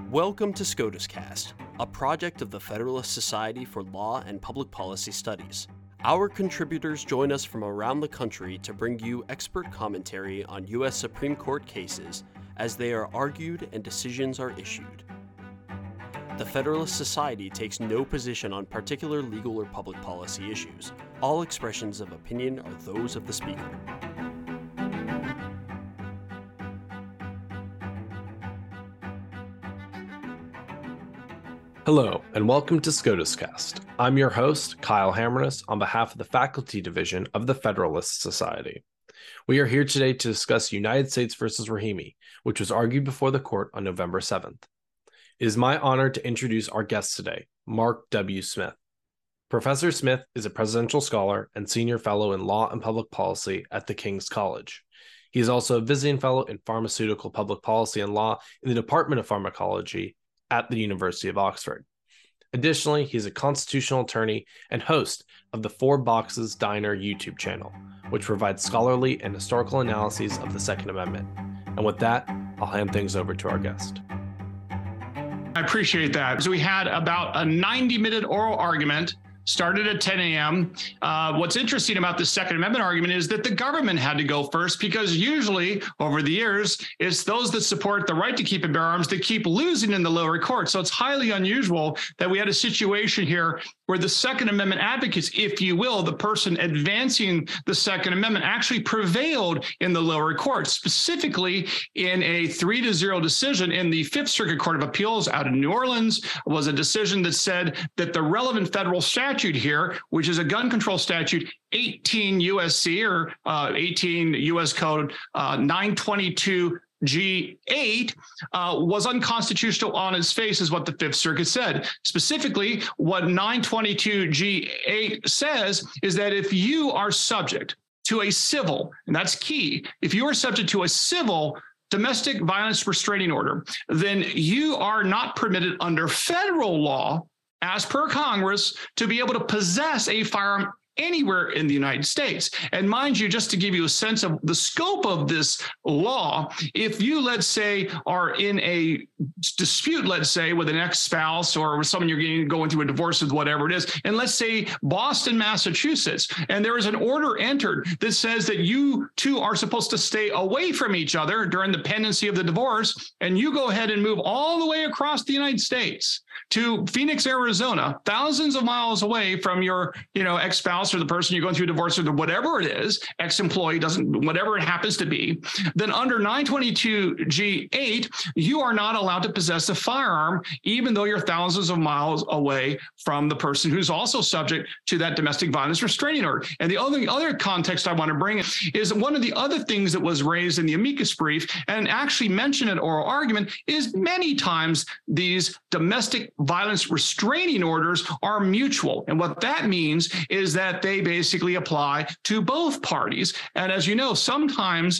Welcome to SCOTUScast, a project of the Federalist Society for Law and Public Policy Studies. Our contributors join us from around the country to bring you expert commentary on U.S. Supreme Court cases as they are argued and decisions are issued. The Federalist Society takes no position on particular legal or public policy issues. All expressions of opinion are those of the speaker. Hello, and welcome to SCOTUScast. I'm your host, Kyle Hammernes, on behalf of the Faculty Division of the Federalist Society. We are here today to discuss United States v. Rahimi, which was argued before the court on November 7th. It is my honor to introduce our guest today, Mark W. Smith. Professor Smith is a presidential scholar and senior fellow in law and public policy at the King's College. He is also a visiting fellow in pharmaceutical public policy and law in the Department of Pharmacology at the University of Oxford. Additionally, he is a constitutional attorney and host of the Four Boxes Diner YouTube channel, which provides scholarly and historical analyses of the Second Amendment. And with that, I'll hand things over to our guest. I appreciate that. So we had about a 90-minute oral argument, started at 10 a.m. What's interesting about the Second Amendment argument is that the government had to go first, because usually over the years, it's those that support the right to keep and bear arms that keep losing in the lower court. So it's highly unusual that we had a situation here where the Second Amendment advocates, if you will, the person advancing the Second Amendment, actually prevailed in the lower court, specifically in a 3-0 decision in the Fifth Circuit Court of Appeals out in New Orleans. Was a decision that said that the relevant federal statute here, which is a gun control statute, 18 USC or 18 U.S. Code 922 G8 was unconstitutional on its face, is what the Fifth Circuit said. Specifically, what 922 G8 says is that if you are subject to a civil, and that's key, if you are subject to a civil domestic violence restraining order, then you are not permitted under federal law, as per Congress, to be able to possess a firearm anywhere in the United States. And mind you, just to give you a sense of the scope of this law, if you, let's say, are in a dispute, let's say, with an ex-spouse or with someone you're going through a divorce with, whatever it is, and let's say Boston, Massachusetts, and there is an order entered that says that you two are supposed to stay away from each other during the pendency of the divorce, and you go ahead and move all the way across the United States to Phoenix, Arizona, thousands of miles away from your, ex-spouse or the person you're going through a divorce with, or whatever it is, ex-employee, whatever it happens to be, then under 922 G8, you are not allowed to possess a firearm, even though you're thousands of miles away from the person who's also subject to that domestic violence restraining order. And the other context I want to bring is one of the other things that was raised in the amicus brief and actually mentioned in oral argument is many times these domestic violence restraining orders are mutual. And what that means is that they basically apply to both parties. And as you know, sometimes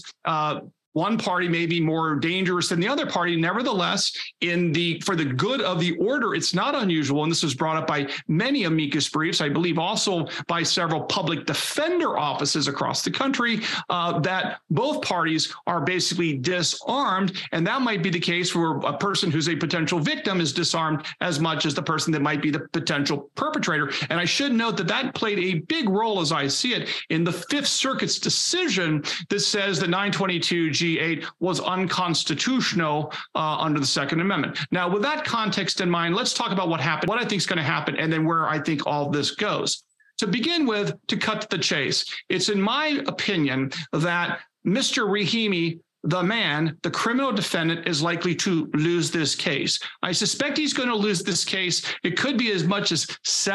one party may be more dangerous than the other party. Nevertheless, for the good of the order, it's not unusual, and this was brought up by many amicus briefs, I believe also by several public defender offices across the country, that both parties are basically disarmed, and that might be the case where a person who's a potential victim is disarmed as much as the person that might be the potential perpetrator. And I should note that that played a big role, as I see it, in the Fifth Circuit's decision that says that 922 G8 was unconstitutional under the Second Amendment. Now, with that context in mind, let's talk about what happened, what I think is going to happen, and then where I think all this goes. To begin with, to cut to the chase, it's in my opinion that Mr. Rahimi, the man, the criminal defendant, is likely to lose this case. I suspect he's going to lose this case. It could be as much as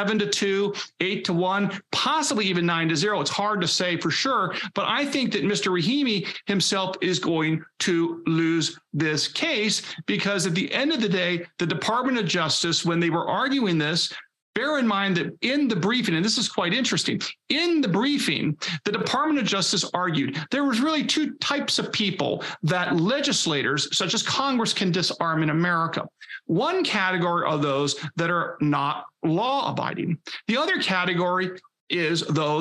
7-2, 8-1, possibly even 9-0. It's hard to say for sure, but I think that Mr. Rahimi himself is going to lose this case, because at the end of the day, the Department of Justice, when they were arguing this, bear in mind that in the briefing, and this is quite interesting, in the briefing, the Department of Justice argued there was really two types of people that legislators, such as Congress, can disarm in America. One category are those that are not law-abiding. The other category is those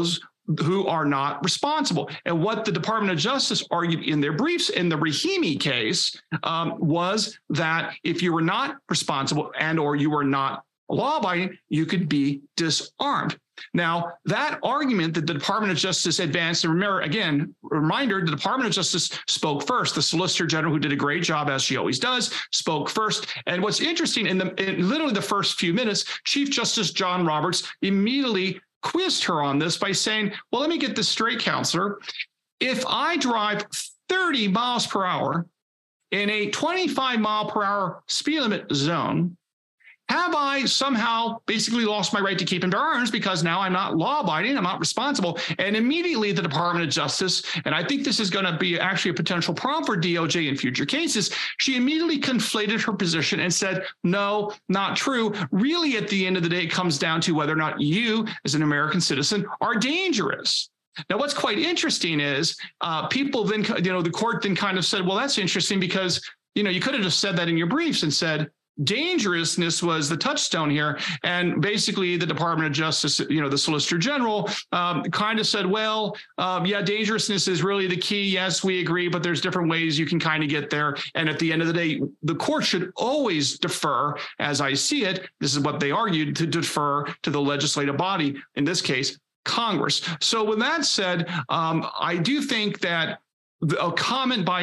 who are not responsible. And what the Department of Justice argued in their briefs in the Rahimi case was that if you were not responsible and or you were not law-abiding, you could be disarmed. Now, that argument that the Department of Justice advanced, and remember, again, reminder, the Department of Justice spoke first. The Solicitor General, who did a great job, as she always does, spoke first. And what's interesting, in literally the first few minutes, Chief Justice John Roberts immediately quizzed her on this by saying, well, let me get this straight, counselor. If I drive 30 miles per hour in a 25 mile per hour speed limit zone, have I somehow basically lost my right to keep and bear arms because now I'm not law-abiding, I'm not responsible? And immediately the Department of Justice, and I think this is going to be actually a potential problem for DOJ in future cases, she immediately conflated her position and said, no, not true. Really, at the end of the day, it comes down to whether or not you, as an American citizen, are dangerous. Now, what's quite interesting is people then, the court then kind of said, well, that's interesting because, you could have just said that in your briefs and said, dangerousness was the touchstone here. And basically the Department of Justice, the Solicitor General kind of said, well, dangerousness is really the key. Yes, we agree, but there's different ways you can kind of get there. And at the end of the day, the court should always defer, as I see it. This is what they argued, to defer to the legislative body, in this case, Congress. So with that said, I do think that a comment by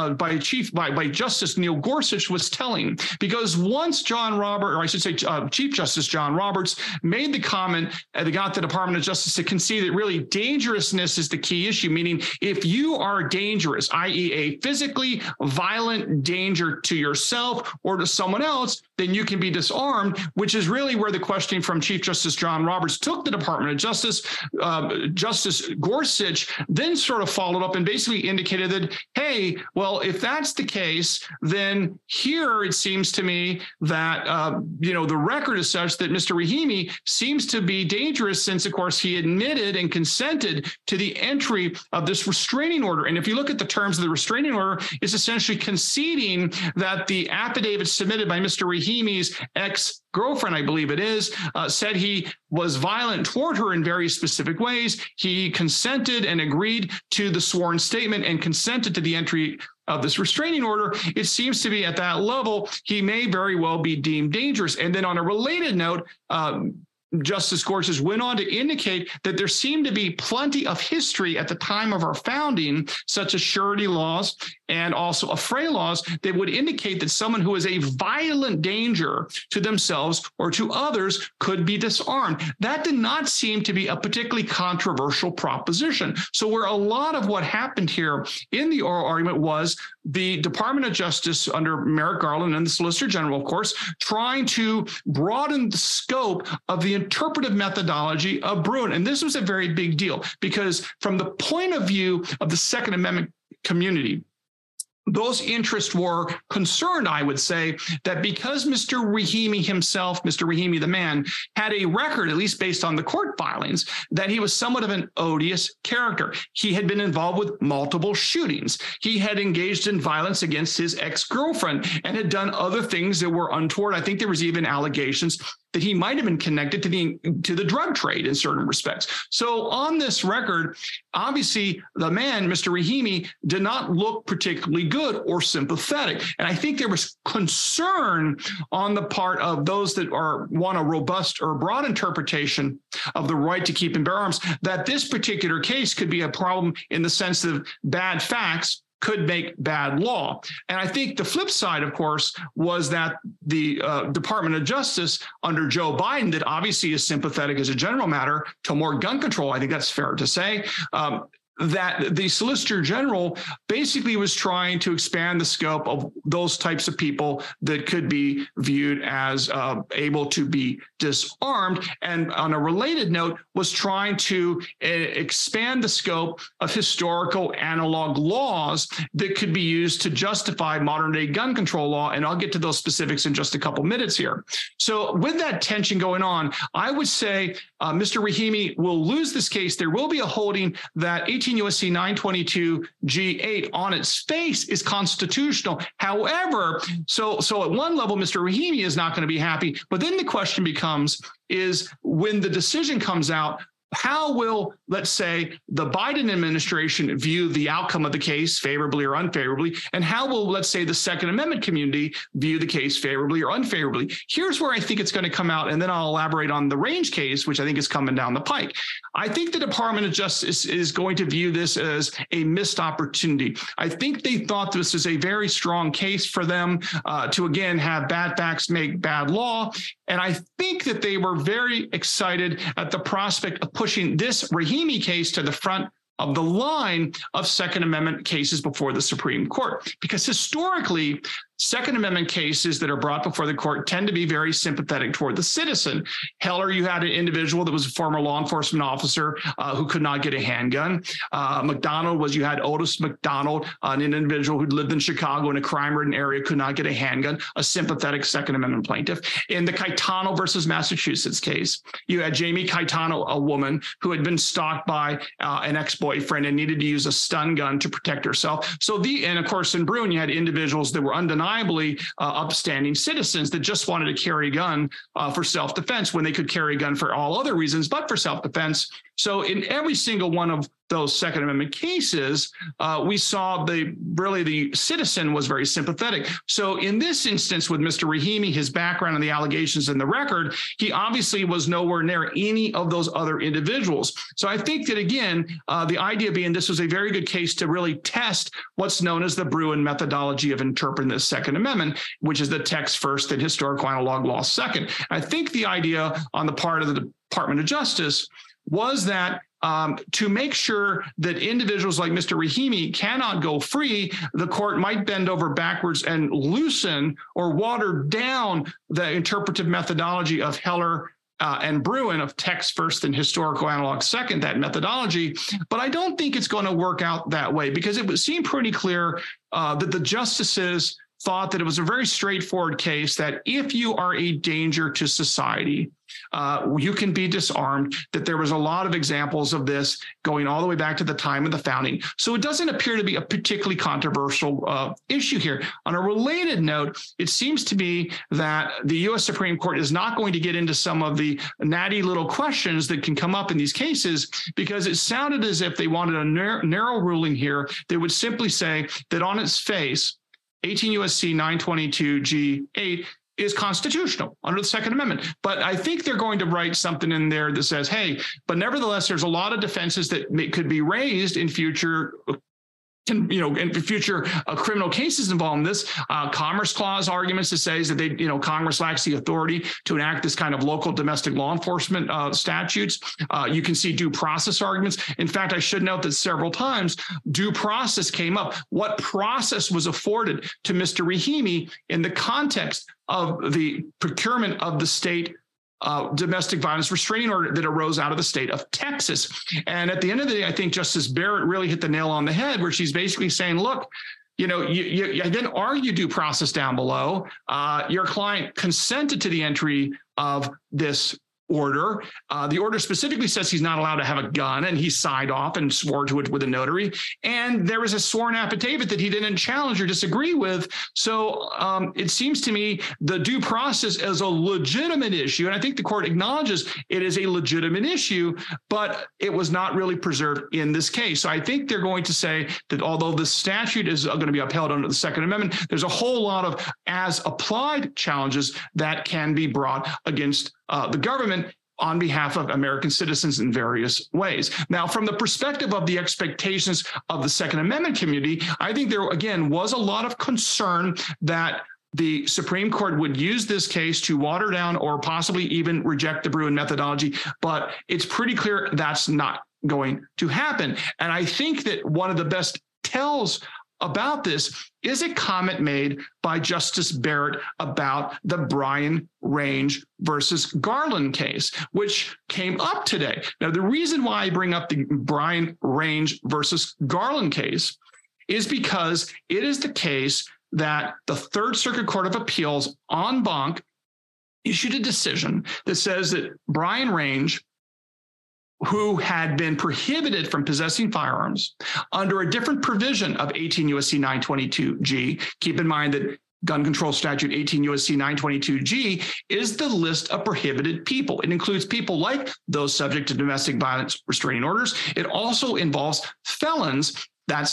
Justice Neil Gorsuch was telling, because once Chief Justice John Roberts made the comment that got the Department of Justice to concede that really dangerousness is the key issue, meaning if you are dangerous, i.e. a physically violent danger to yourself or to someone else, then you can be disarmed, which is really where the questioning from Chief Justice John Roberts took the Department of Justice. Justice Gorsuch then sort of followed up and basically indicated that, hey, well, if that's the case, then here it seems to me that, the record is such that Mr. Rahimi seems to be dangerous since, of course, he admitted and consented to the entry of this restraining order. And if you look at the terms of the restraining order, it's essentially conceding that the affidavit submitted by Mr. Rahimi's ex-girlfriend, I believe it is, said he was violent toward her in very specific ways. He consented and agreed to the sworn statement and consented to the entry of this restraining order. It seems to be at that level, he may very well be deemed dangerous. And then on a related note, Justice Gorsuch went on to indicate that there seemed to be plenty of history at the time of our founding, such as surety laws and also affray laws, that would indicate that someone who is a violent danger to themselves or to others could be disarmed. That did not seem to be a particularly controversial proposition. So where a lot of what happened here in the oral argument was the Department of Justice under Merrick Garland and the Solicitor General, of course, trying to broaden the scope of the interpretive methodology of Bruen. And this was a very big deal because from the point of view of the Second Amendment community, those interests were concerned, I would say, that because Mr. Rahimi himself, Mr. Rahimi the man, had a record, at least based on the court filings, that he was somewhat of an odious character. He had been involved with multiple shootings. He had engaged in violence against his ex-girlfriend and had done other things that were untoward. I think there was even allegations that he might have been connected to the drug trade in certain respects. So on this record, obviously, the man, Mr. Rahimi, did not look particularly good or sympathetic. And I think there was concern on the part of those that want a robust or broad interpretation of the right to keep and bear arms, that this particular case could be a problem in the sense of bad facts could make bad law. And I think the flip side, of course, was that the Department of Justice under Joe Biden, that obviously is sympathetic as a general matter to more gun control, I think that's fair to say, that the Solicitor General basically was trying to expand the scope of those types of people that could be viewed as able to be disarmed. And on a related note, was trying to expand the scope of historical analog laws that could be used to justify modern day gun control law. And I'll get to those specifics in just a couple minutes here. So with that tension going on, I would say Mr. Rahimi will lose this case. There will be a holding that 18 U.S.C. 922 G8 on its face is constitutional. However, so at one level, Mr. Rahimi is not going to be happy. But then the question becomes, is when the decision comes out, how will, let's say, the Biden administration view the outcome of the case favorably or unfavorably? And how will, let's say, the Second Amendment community view the case favorably or unfavorably? Here's where I think it's going to come out, and then I'll elaborate on the Range case, which I think is coming down the pike. I think the Department of Justice is going to view this as a missed opportunity. I think they thought this is a very strong case for them to, again, have bad facts make bad law. And I think that they were very excited at the prospect of pushing this Rahimi case to the front of the line of Second Amendment cases before the Supreme Court. Because historically, Second Amendment cases that are brought before the court tend to be very sympathetic toward the citizen. Heller, you had an individual that was a former law enforcement officer who could not get a handgun. McDonald you had Otis McDonald, an individual who lived in Chicago in a crime-ridden area, could not get a handgun, a sympathetic Second Amendment plaintiff. In the Caetano versus Massachusetts case, you had Jamie Caetano, a woman who had been stalked by an ex-boyfriend and needed to use a stun gun to protect herself. And of course, in Bruen, you had individuals that were undeniably upstanding citizens that just wanted to carry a gun for self-defense when they could carry a gun for all other reasons, but for self-defense. So in every single one of those Second Amendment cases, we saw the citizen was very sympathetic. So in this instance with Mr. Rahimi, his background and the allegations in the record, he obviously was nowhere near any of those other individuals. So I think that, again, the idea being this was a very good case to really test what's known as the Bruen methodology of interpreting the Second Amendment, which is the text first and historical analog law second. I think the idea on the part of the Department of Justice was that to make sure that individuals like Mr. Rahimi cannot go free, the court might bend over backwards and loosen or water down the interpretive methodology of Heller and Bruen, of text first and historical analog second, that methodology. But I don't think it's going to work out that way, because it would seem pretty clear that the justices thought that it was a very straightforward case, that if you are a danger to society, you can be disarmed, that there was a lot of examples of this going all the way back to the time of the founding. So it doesn't appear to be a particularly controversial issue here. On a related note, it seems to be that the U.S. Supreme Court is not going to get into some of the natty little questions that can come up in these cases, because it sounded as if they wanted a narrow ruling here. They would simply say that on its face, 18 U.S.C. 922 G8 is constitutional under the Second Amendment. But I think they're going to write something in there that says, hey, but nevertheless, there's a lot of defenses that could be raised in future criminal cases involving this. Commerce Clause arguments that says that Congress lacks the authority to enact this kind of local domestic law enforcement statutes. You can see due process arguments. In fact, I should note that several times due process came up. What process was afforded to Mr. Rahimi in the context of the procurement of the state domestic violence restraining order that arose out of the state of Texas? And at the end of the day, I think Justice Barrett really hit the nail on the head, where she's basically saying, look, you didn't argue due process down below. Your client consented to the entry of this order. The order specifically says he's not allowed to have a gun, and he signed off and swore to it with a notary. And there was a sworn affidavit that he didn't challenge or disagree with. So it seems to me the due process is a legitimate issue. And I think the court acknowledges it is a legitimate issue, but it was not really preserved in this case. So I think they're going to say that although the statute is going to be upheld under the Second Amendment, there's a whole lot of as applied challenges that can be brought against the government on behalf of American citizens in various ways. Now, from the perspective of the expectations of the Second Amendment community, I think there, again, was a lot of concern that the Supreme Court would use this case to water down or possibly even reject the Bruen methodology. But it's pretty clear that's not going to happen. And I think that one of the best tells about this is a comment made by Justice Barrett about the Bryan Range versus Garland case, which came up today. Now, the reason why I bring up the Bryan Range versus Garland case is because it is the case that the Third Circuit Court of Appeals en banc issued a decision that says that Bryan Range, who had been prohibited from possessing firearms under a different provision of 18 U.S.C. 922 G. Keep in mind that gun control statute 18 U.S.C. 922G is the list of prohibited people. It includes people like those subject to domestic violence restraining orders. It also involves felons. That's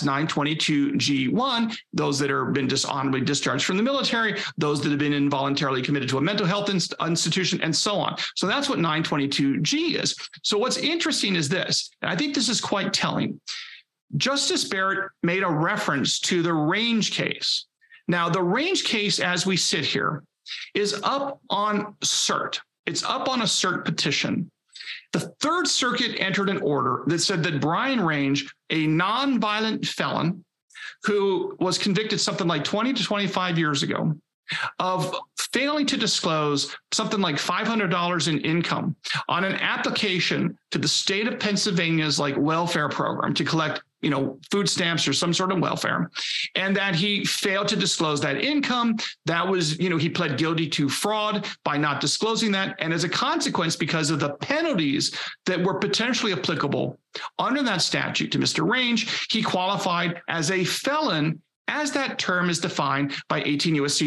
922G1, those that have been dishonorably discharged from the military, those that have been involuntarily committed to a mental health institution, and so on. So that's what 922G is. So what's interesting is this, and I think this is quite telling. Justice Barrett made a reference to the Range case. Now, the Range case, as we sit here, is up on cert. It's up on a cert petition. The Third Circuit entered an order that said that Brian Range, a nonviolent felon who was convicted something like 20 to 25 years ago of failing to disclose something like $500 in income on an application to the state of Pennsylvania's welfare program to collect food stamps or some sort of welfare, and that he failed to disclose that income. That was, he pled guilty to fraud by not disclosing that. And as a consequence, because of the penalties that were potentially applicable under that statute to Mr. Range, he qualified as a felon as that term is defined by 18 U.S.C.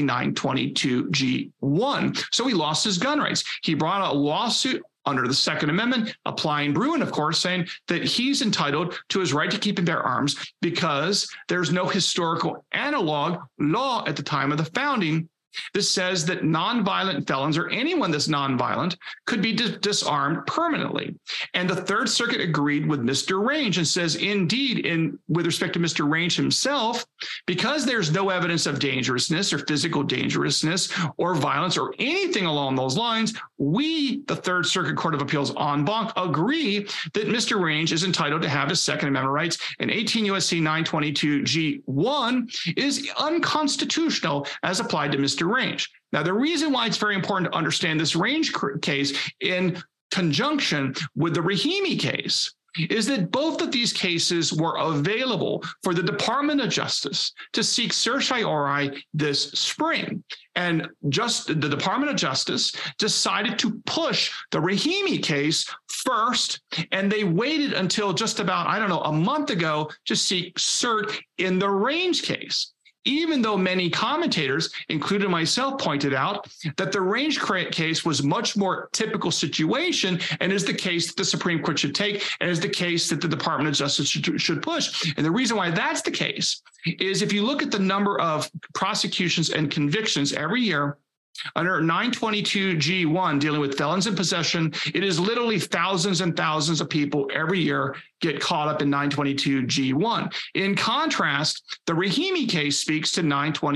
922G1. So he lost his gun rights. He brought a lawsuit under the Second Amendment, applying Bruen, of course, saying that he's entitled to his right to keep and bear arms because there's no historical analog law at the time of the founding that says that nonviolent felons or anyone that's nonviolent could be disarmed permanently. And the Third Circuit agreed with Mr. Range and says, indeed, with respect to Mr. Range himself, because there's no evidence of dangerousness or physical dangerousness or violence or anything along those lines, we, the Third Circuit Court of Appeals en banc, agree that Mr. Range is entitled to have his Second Amendment rights, and 18 U.S.C. 922G1 is unconstitutional as applied to Mr. Range. Now, the reason why it's very important to understand this Range case in conjunction with the Rahimi case is that both of these cases were available for the Department of Justice to seek certiorari this spring. And just the Department of Justice decided to push the Rahimi case first, and they waited until just about, a month ago to seek cert in the Range case. Even though many commentators, including myself, pointed out that the Range case was much more typical situation and is the case that the Supreme Court should take and is the case that the Department of Justice should push. And the reason why that's the case is if you look at the number of prosecutions and convictions every year, under 922G1, dealing with felons in possession, it is literally thousands and thousands of people every year get caught up in 922G1. In contrast, the Rahimi case speaks to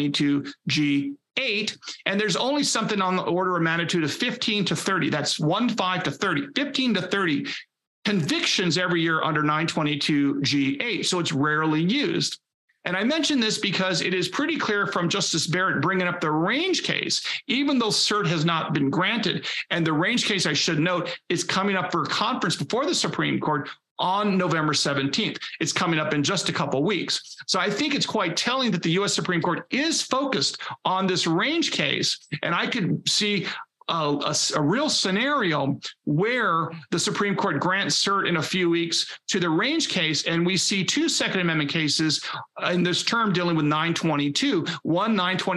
922G8, and there's only something on the order of magnitude of 15 to 30. That's 15 to 30 convictions every year under 922G8. So it's rarely used. And I mention this because it is pretty clear from Justice Barrett bringing up the Range case, even though cert has not been granted. And the Range case, I should note, is coming up for a conference before the Supreme Court on November 17th. It's coming up in just a couple of weeks. So I think it's quite telling that the U.S. Supreme Court is focused on this Range case. And I could see a real scenario where the Supreme Court grants cert in a few weeks to the Range case, and we see two Second Amendment cases in this term dealing with 922, one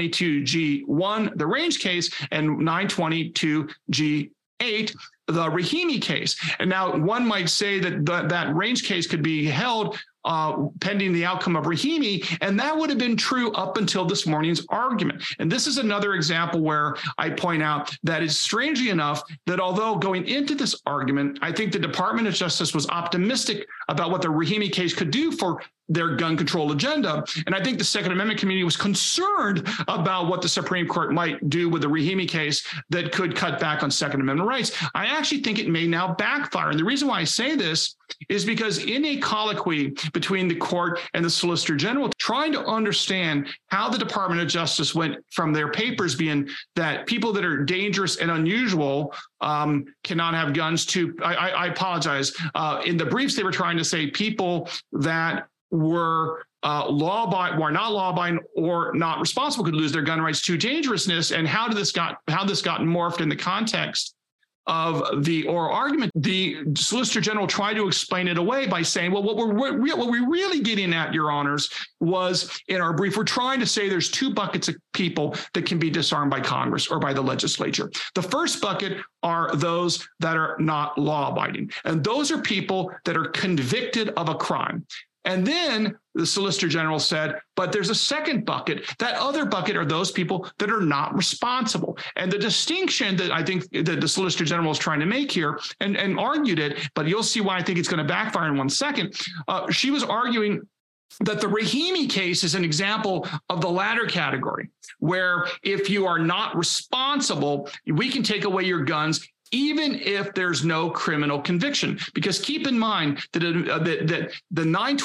922G1, the Range case, and 922G8, the Rahimi case. And now one might say that that Range case could be held pending the outcome of Rahimi, and that would have been true up until this morning's argument. And this is another example where I point out that it's strangely enough that although going into this argument, I think the Department of Justice was optimistic about what the Rahimi case could do for their gun control agenda. And I think the Second Amendment community was concerned about what the Supreme Court might do with the Rahimi case that could cut back on Second Amendment rights. I actually think it may now backfire. And the reason why I say this is because in a colloquy between the court and the Solicitor General, trying to understand how the Department of Justice went from their papers being that people that are dangerous and unusual cannot have guns to, I apologize. In the briefs, they were trying to say people that were not law-abiding or not responsible could lose their gun rights to dangerousness. And how this got morphed in the context of the oral argument, the Solicitor General tried to explain it away by saying, well, what we're really getting at, Your Honors, was in our brief, we're trying to say there's two buckets of people that can be disarmed by Congress or by the legislature. The first bucket are those that are not law-abiding, and those are people that are convicted of a crime. And then the Solicitor General said, but there's a second bucket. That other bucket are those people that are not responsible. And the distinction that I think that the Solicitor General is trying to make here, and argued it, but you'll see why I think it's going to backfire in 1 second. She was arguing that the Rahimi case is an example of the latter category, where if you are not responsible, we can take away your guns even if there's no criminal conviction. Because keep in mind that the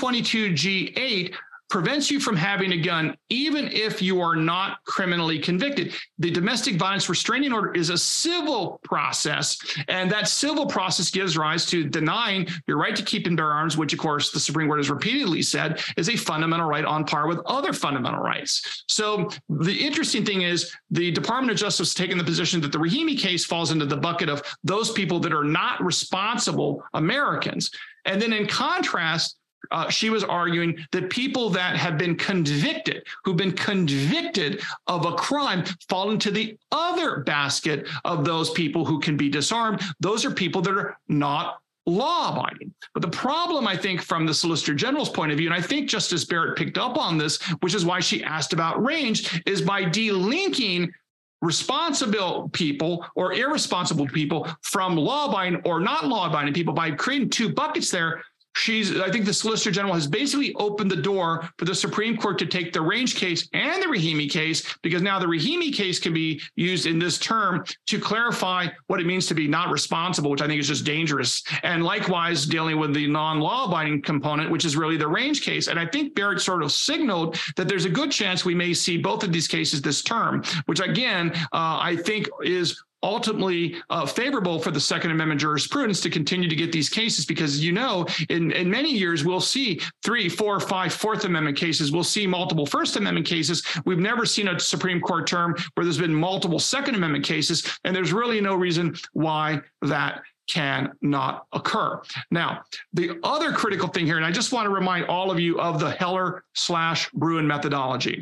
922G8 prevents you from having a gun even if you are not criminally convicted. The domestic violence restraining order is a civil process, and that civil process gives rise to denying your right to keep and bear arms, which, of course, the Supreme Court has repeatedly said is a fundamental right on par with other fundamental rights. So the interesting thing is the Department of Justice has taken the position that the Rahimi case falls into the bucket of those people that are not responsible Americans. And then in contrast, she was arguing that people that have been convicted, who've been convicted of a crime, fall into the other basket of those people who can be disarmed. Those are people that are not law-abiding. But the problem, I think, from the Solicitor General's point of view, and I think Justice Barrett picked up on this, which is why she asked about range, is by delinking responsible people or irresponsible people from law-abiding or not law-abiding people, by creating two buckets there. I think the Solicitor General has basically opened the door for the Supreme Court to take the Range case and the Rahimi case, because now the Rahimi case can be used in this term to clarify what it means to be not responsible, which I think is just dangerous. And likewise, dealing with the non-law-abiding component, which is really the Range case. And I think Barrett sort of signaled that there's a good chance we may see both of these cases this term, which again, I think is ultimately favorable for the Second Amendment jurisprudence to continue to get these cases, because, you know, in many years, we'll see 3, 4, 5 Fourth Amendment cases. We'll see multiple First Amendment cases. We've never seen a Supreme Court term where there's been multiple Second Amendment cases, and there's really no reason why that cannot occur. Now, the other critical thing here, and I just want to remind all of you of the Heller/Bruen methodology.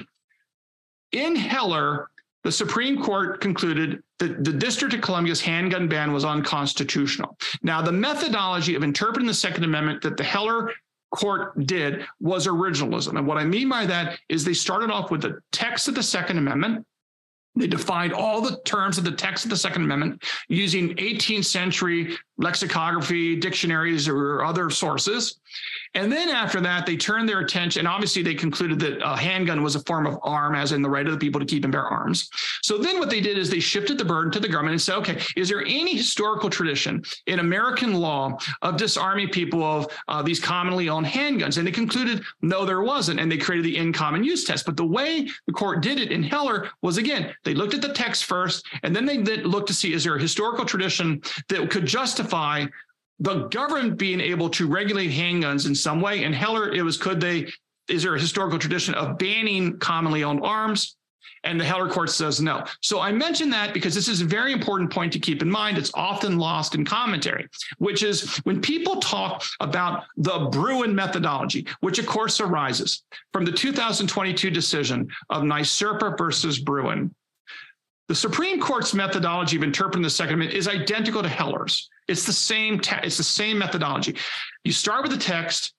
In Heller, the Supreme Court concluded that the District of Columbia's handgun ban was unconstitutional. Now, the methodology of interpreting the Second Amendment that the Heller court did was originalism. And what I mean by that is they started off with the text of the Second Amendment. They defined all the terms of the text of the Second Amendment using 18th century lexicography, dictionaries, or other sources. And then after that, they turned their attention. Obviously, they concluded that a handgun was a form of arm, as in the right of the people to keep and bear arms. So then what they did is they shifted the burden to the government and said, okay, is there any historical tradition in American law of disarming people of these commonly owned handguns? And they concluded, no, there wasn't. And they created the in common use test. But the way the court did it in Heller was, again, they looked at the text first, and then they looked to see, is there a historical tradition that could justify the government being able to regulate handguns in some way? In Heller, it was, is there a historical tradition of banning commonly owned arms? And the Heller court says no. So I mention that because this is a very important point to keep in mind. It's often lost in commentary, which is when people talk about the Bruen methodology, which of course arises from the 2022 decision of NYSERPA versus Bruen. The Supreme Court's methodology of interpreting the Second Amendment is identical to Heller's. It's the same methodology. You start with the text.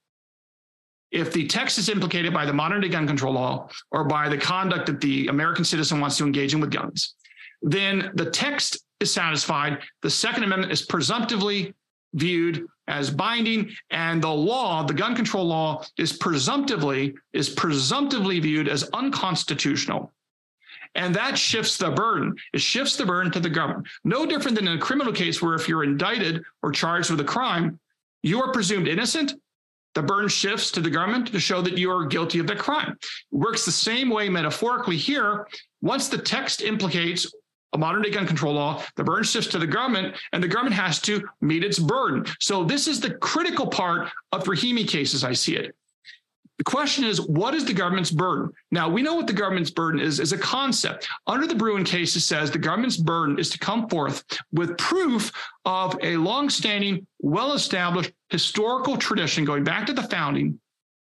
If the text is implicated by the modern day gun control law or by the conduct that the American citizen wants to engage in with guns, then the text is satisfied. The Second Amendment is presumptively viewed as binding, and the law, the gun control law, is presumptively viewed as unconstitutional. And that shifts the burden. It shifts the burden to the government. No different than in a criminal case where if you're indicted or charged with a crime, you are presumed innocent. The burden shifts to the government to show that you are guilty of the crime. It works the same way metaphorically here. Once the text implicates a modern day gun control law, the burden shifts to the government, and the government has to meet its burden. So this is the critical part of Rahimi cases. I see it. The question is, what is the government's burden? Now, we know what the government's burden is as a concept. Under the Bruen case, it says the government's burden is to come forth with proof of a longstanding, well-established historical tradition going back to the founding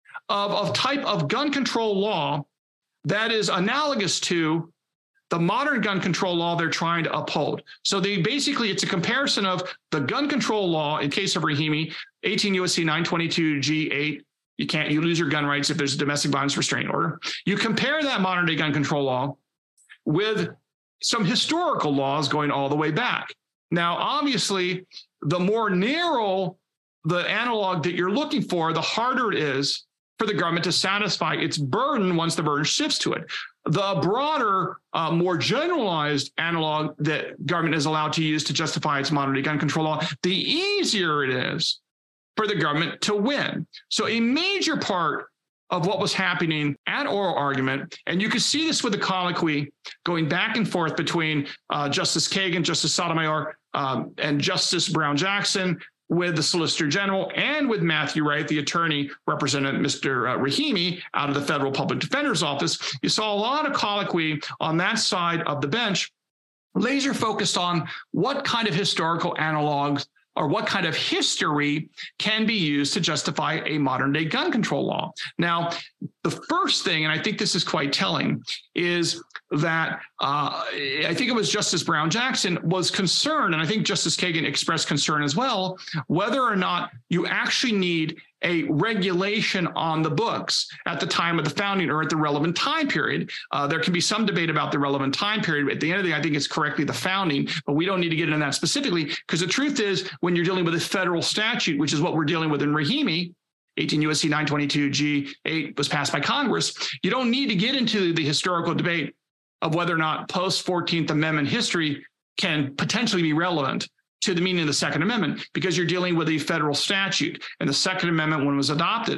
of type of gun control law that is analogous to the modern gun control law they're trying to uphold. So it's a comparison of the gun control law in case of Rahimi, 18 U.S.C. 922 G8. You lose your gun rights if there's a domestic violence restraining order. You compare that modern day gun control law with some historical laws going all the way back. Now, obviously, the more narrow the analog that you're looking for, the harder it is for the government to satisfy its burden once the burden shifts to it. The broader, more generalized analog that government is allowed to use to justify its modern day gun control law, the easier it is for the government to win. So a major part of what was happening at oral argument, and you can see this with the colloquy going back and forth between Justice Kagan, Justice Sotomayor, and Justice Brown Jackson, with the Solicitor General and with Matthew Wright, the attorney representing Mr. Rahimi out of the Federal Public Defender's Office. You saw a lot of colloquy on that side of the bench, laser focused on what kind of historical analogs or what kind of history can be used to justify a modern day gun control law. Now, the first thing, and I think this is quite telling, is that I think it was Justice Brown Jackson was concerned, and I think Justice Kagan expressed concern as well, whether or not you actually need a regulation on the books at the time of the founding or at the relevant time period. There can be some debate about the relevant time period. At the end of the day, I think it's correctly the founding, but we don't need to get into that specifically, because the truth is, when you're dealing with a federal statute, which is what we're dealing with in Rahimi, 18 U.S.C. 922 G8 was passed by Congress, you don't need to get into the historical debate of whether or not post-14th Amendment history can potentially be relevant to the meaning of the Second Amendment, because you're dealing with a federal statute. And the Second Amendment, when it was adopted,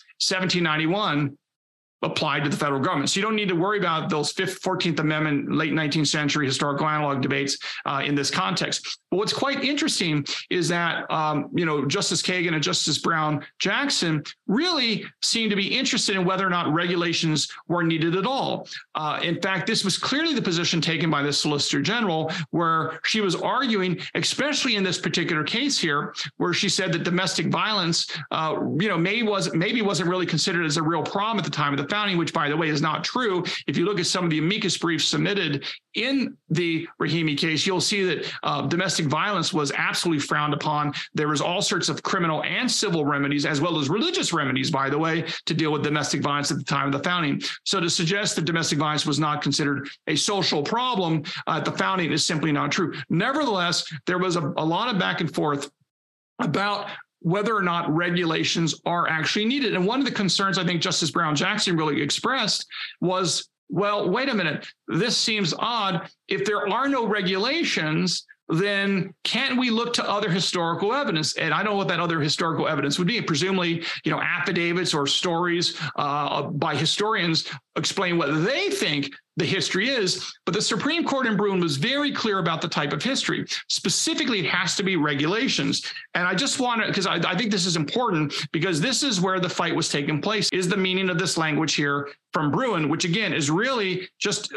1791, applied to the federal government. So you don't need to worry about those 14th Amendment, late 19th century historical analog debates in this context. But what's quite interesting is that, Justice Kagan and Justice Brown Jackson really seemed to be interested in whether or not regulations were needed at all. In fact, this was clearly the position taken by the Solicitor General, where she was arguing, especially in this particular case here, where she said that domestic violence, maybe wasn't really considered as a real problem at the time of the founding, which, by the way, is not true. If you look at some of the amicus briefs submitted in the Rahimi case, you'll see that domestic violence was absolutely frowned upon. There was all sorts of criminal and civil remedies, as well as religious remedies, by the way, to deal with domestic violence at the time of the founding. So to suggest that domestic violence was not considered a social problem at the founding is simply not true. Nevertheless, there was a lot of back and forth about whether or not regulations are actually needed. And one of the concerns I think Justice Brown Jackson really expressed was, well, wait a minute, this seems odd. If there are no regulations, then can't we look to other historical evidence? And I don't know what that other historical evidence would be. Presumably, affidavits or stories by historians explain what they think the history is. But the Supreme Court in Bruen was very clear about the type of history. Specifically, it has to be regulations. And I just want to, because I think this is important, because this is where the fight was taking place, is the meaning of this language here from Bruen, which again is really just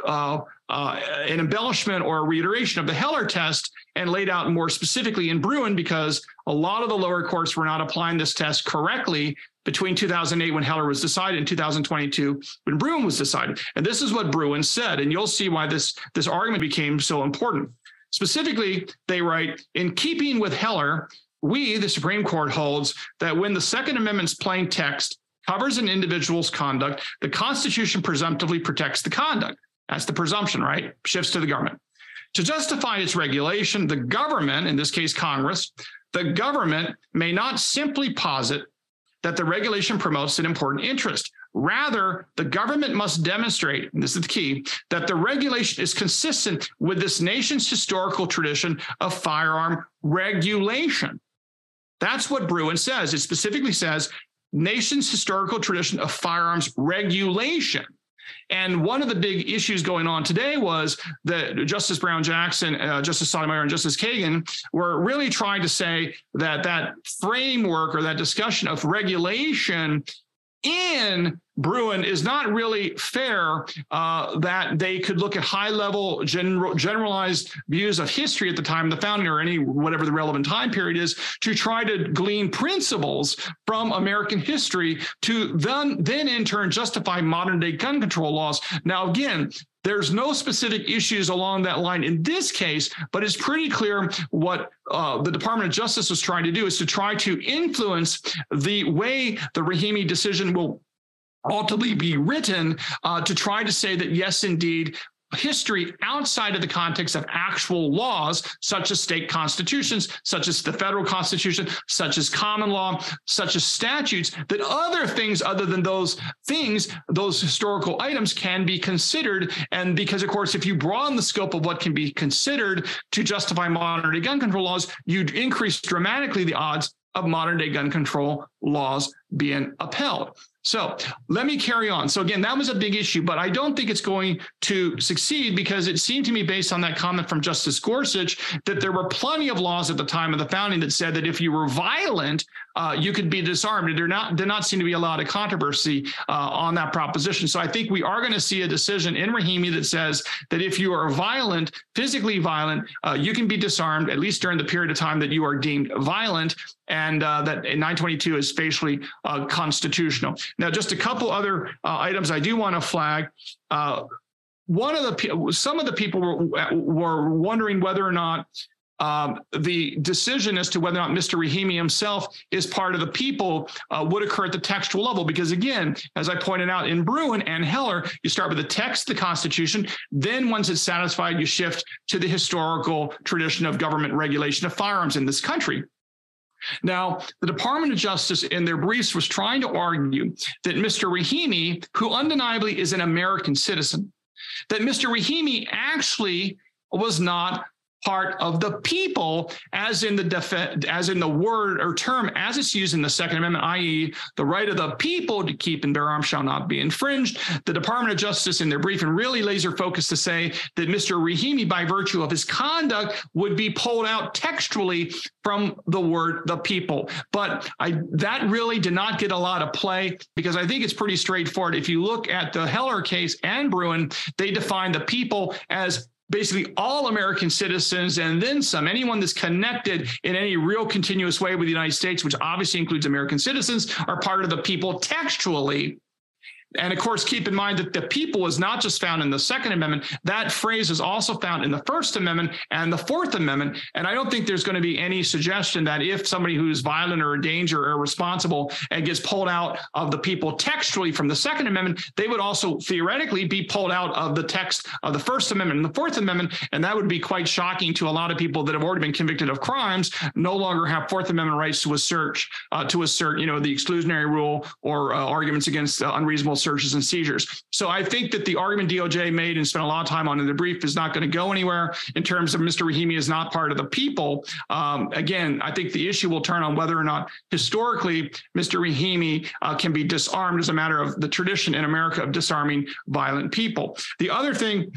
an embellishment or a reiteration of the Heller test, and laid out more specifically in Bruen, because a lot of the lower courts were not applying this test correctly between 2008 when Heller was decided and 2022 when Bruen was decided. And this is what Bruen said, and you'll see why this argument became so important. Specifically, they write, in keeping with Heller, we, the Supreme Court, holds that when the Second Amendment's plain text covers an individual's conduct, the Constitution presumptively protects the conduct. That's the presumption, right? Shifts to the government. To justify its regulation, the government, in this case Congress, the government may not simply posit that the regulation promotes an important interest. Rather, the government must demonstrate, and this is the key, that the regulation is consistent with this nation's historical tradition of firearm regulation. That's what Bruen says. It specifically says nation's historical tradition of firearms regulation. And one of the big issues going on today was that Justice Brown Jackson, Justice Sotomayor, and Justice Kagan were really trying to say that that framework or that discussion of regulation in Bruen is not really fair that they could look at high-level generalized views of history at the time of the founding or any whatever the relevant time period is to try to glean principles from American history to then in turn justify modern-day gun control laws. Now, again, there's no specific issues along that line in this case, but it's pretty clear what the Department of Justice was trying to do is to try to influence the way the Rahimi decision will ultimately be written to try to say that, yes, indeed, history outside of the context of actual laws, such as state constitutions, such as the federal constitution, such as common law, such as statutes, that other things other than those things, those historical items can be considered. And because, of course, if you broaden the scope of what can be considered to justify modern-day gun control laws, you'd increase dramatically the odds of modern-day gun control laws being upheld. So let me carry on. So again, that was a big issue, but I don't think it's going to succeed because it seemed to me, based on that comment from Justice Gorsuch, that there were plenty of laws at the time of the founding that said that if you were violent, you could be disarmed. And there not seem to be a lot of controversy on that proposition. So I think we are going to see a decision in Rahimi that says that if you are violent, physically violent, you can be disarmed, at least during the period of time that you are deemed violent, and that 922 is facially constitutional. Now, just a couple other items I do want to flag. Some of the people were wondering whether or not the decision as to whether or not Mr. Rahimi himself is part of the people would occur at the textual level. Because again, as I pointed out in Bruen and Heller, you start with the text of the Constitution. Then once it's satisfied, you shift to the historical tradition of government regulation of firearms in this country. Now, the Department of Justice in their briefs was trying to argue that Mr. Rahimi, who undeniably is an American citizen, that Mr. Rahimi actually was not part of the people, as in the word or term as it's used in the Second Amendment, i.e., the right of the people to keep and bear arms shall not be infringed. The Department of Justice in their briefing really laser focused to say that Mr. Rahimi, by virtue of his conduct, would be pulled out textually from the word the people. But that really did not get a lot of play because I think it's pretty straightforward. If you look at the Heller case and Bruen, they define the people as basically all American citizens and then some, anyone that's connected in any real continuous way with the United States, which obviously includes American citizens, are part of the people textually. And of course, keep in mind that the people is not just found in the Second Amendment. That phrase is also found in the First Amendment and the Fourth Amendment. And I don't think there's going to be any suggestion that if somebody who's violent or in danger or irresponsible and gets pulled out of the people textually from the Second Amendment, they would also theoretically be pulled out of the text of the First Amendment and the Fourth Amendment. And that would be quite shocking to a lot of people that have already been convicted of crimes, no longer have Fourth Amendment rights to assert, the exclusionary rule or arguments against unreasonable searches and seizures. So I think that the argument DOJ made and spent a lot of time on in the brief is not going to go anywhere in terms of Mr. Rahimi is not part of the people. Again, I think the issue will turn on whether or not historically Mr. Rahimi can be disarmed as a matter of the tradition in America of disarming violent people. The other thing,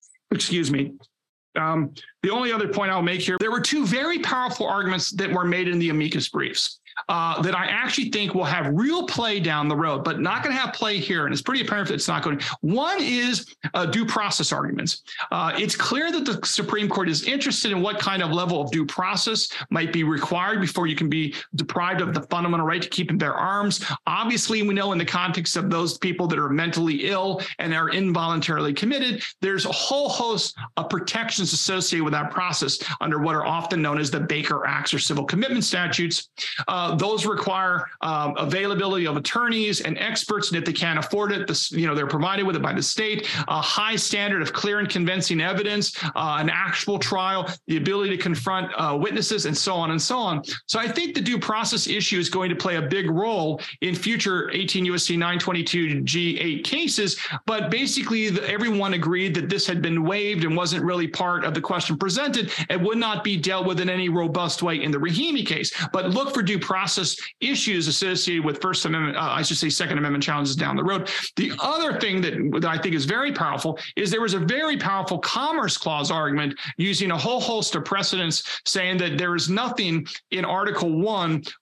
the only other point I'll make here, there were two very powerful arguments that were made in the amicus briefs that I actually think will have real play down the road, but not going to have play here. And it's pretty apparent that it's not going to. One is due process arguments. It's clear that the Supreme Court is interested in what kind of level of due process might be required before you can be deprived of the fundamental right to keep and bear arms. Obviously, we know in the context of those people that are mentally ill and are involuntarily committed, there's a whole host of protections associated with that process under what are often known as the Baker Acts or civil commitment statutes. Those require availability of attorneys and experts, and if they can't afford it, they're provided with it by the state. A high standard of clear and convincing evidence, an actual trial, the ability to confront witnesses, and so on and so on. So I think the due process issue is going to play a big role in future 18 U.S.C. 922 G8 cases. But basically, everyone agreed that this had been waived and wasn't really part of the question presented and would not be dealt with in any robust way in the Rahimi case. But look for due process issues associated with Second Amendment challenges down the road. The other thing that I think is very powerful is there was a very powerful Commerce Clause argument using a whole host of precedents saying that there is nothing in Article 1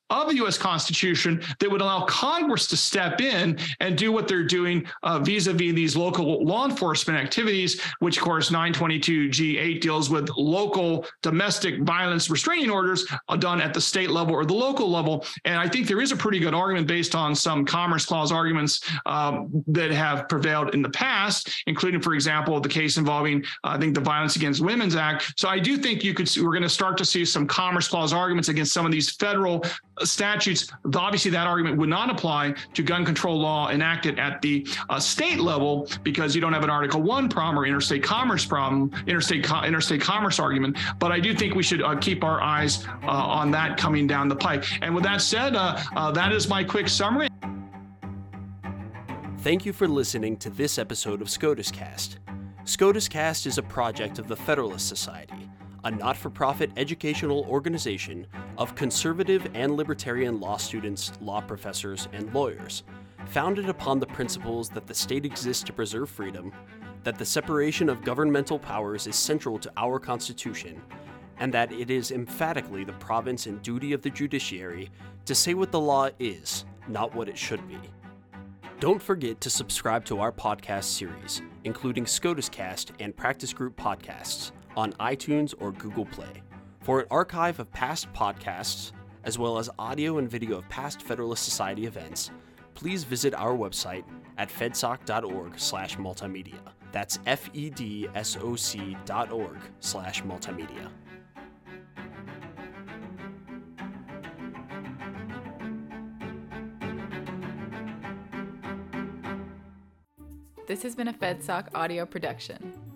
of the U.S. Constitution that would allow Congress to step in and do what they're doing vis-a-vis these local law enforcement activities, which, of course, 922G8 deals with local domestic violence restraining orders done at the state level or the local level. And I think there is a pretty good argument based on some Commerce Clause arguments that have prevailed in the past, including, for example, the case involving, I think, the Violence Against Women's Act. So I do think we're going to start to see some Commerce Clause arguments against some of these federal statutes. Obviously, that argument would not apply to gun control law enacted at the state level because you don't have an Article 1 problem or interstate commerce argument. But I do think we should keep our eyes on that coming down the pike. And with that said, that is my quick summary. Thank you for listening to this episode of SCOTUS Cast. SCOTUS Cast is a project of the Federalist Society, a not-for-profit educational organization of conservative and libertarian law students, law professors, and lawyers, founded upon the principles that the state exists to preserve freedom, that the separation of governmental powers is central to our Constitution, and that it is emphatically the province and duty of the judiciary to say what the law is, not what it should be. Don't forget to subscribe to our podcast series, including SCOTUS Cast and Practice Group podcasts, on iTunes or Google Play. For an archive of past podcasts, as well as audio and video of past Federalist Society events, please visit our website at fedsoc.org/multimedia. That's fedsoc.org/multimedia. This has been a FedSoc audio production.